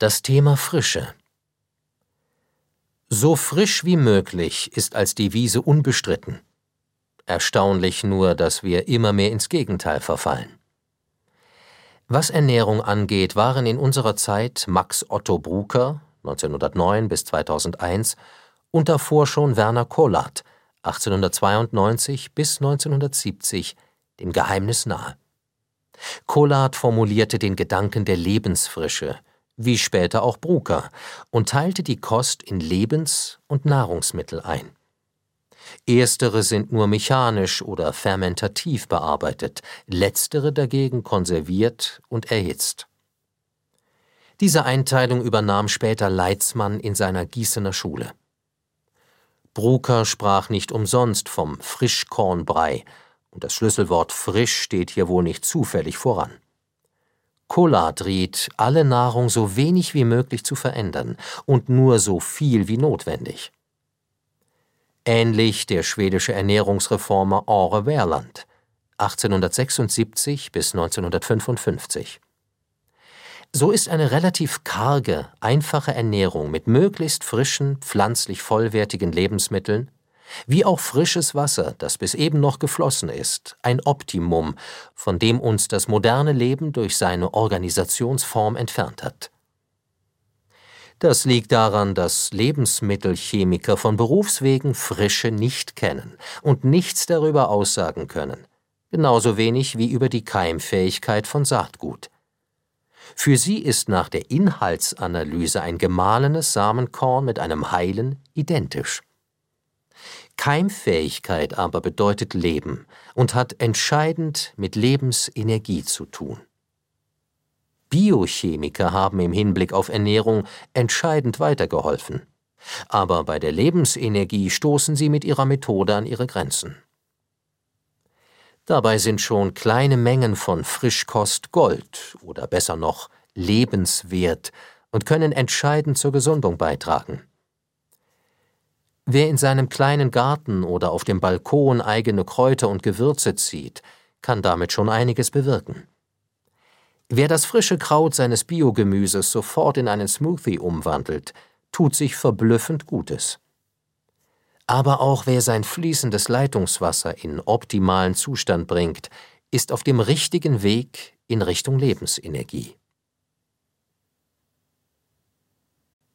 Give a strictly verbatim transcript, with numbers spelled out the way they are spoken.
Das Thema Frische. So frisch wie möglich ist als Devise unbestritten. Erstaunlich nur, dass wir immer mehr ins Gegenteil verfallen. Was Ernährung angeht, waren in unserer Zeit Max Otto Brucker neunzehnhundertneun bis zweitausendeins und davor schon Werner Kollart achtzehnhundertzweiundneunzig bis neunzehnhundertsiebzig dem Geheimnis nahe. Kollart formulierte den Gedanken der Lebensfrische, wie später auch Brucker, und teilte die Kost in Lebens- und Nahrungsmittel ein. Erstere sind nur mechanisch oder fermentativ bearbeitet, letztere dagegen konserviert und erhitzt. Diese Einteilung übernahm später Leitzmann in seiner Gießener Schule. Brucker sprach nicht umsonst vom Frischkornbrei, und das Schlüsselwort frisch steht hier wohl nicht zufällig voran. Kollart riet, alle Nahrung so wenig wie möglich zu verändern und nur so viel wie notwendig. Ähnlich der schwedische Ernährungsreformer Ore Verland, achtzehnhundertsechsundsiebzig bis neunzehnhundertfünfundfünfzig. So ist eine relativ karge, einfache Ernährung mit möglichst frischen, pflanzlich vollwertigen Lebensmitteln, wie auch frisches Wasser, das bis eben noch geflossen ist, ein Optimum, von dem uns das moderne Leben durch seine Organisationsform entfernt hat. Das liegt daran, dass Lebensmittelchemiker von Berufswegen Frische nicht kennen und nichts darüber aussagen können, genauso wenig wie über die Keimfähigkeit von Saatgut. Für sie ist nach der Inhaltsanalyse ein gemahlenes Samenkorn mit einem heilen identisch. Keimfähigkeit aber bedeutet Leben und hat entscheidend mit Lebensenergie zu tun. Biochemiker haben im Hinblick auf Ernährung entscheidend weitergeholfen, aber bei der Lebensenergie stoßen sie mit ihrer Methode an ihre Grenzen. Dabei sind schon kleine Mengen von Frischkost Gold oder besser noch lebenswert und können entscheidend zur Gesundung beitragen. Wer in seinem kleinen Garten oder auf dem Balkon eigene Kräuter und Gewürze zieht, kann damit schon einiges bewirken. Wer das frische Kraut seines Biogemüses sofort in einen Smoothie umwandelt, tut sich verblüffend Gutes. Aber auch wer sein fließendes Leitungswasser in optimalen Zustand bringt, ist auf dem richtigen Weg in Richtung Lebensenergie.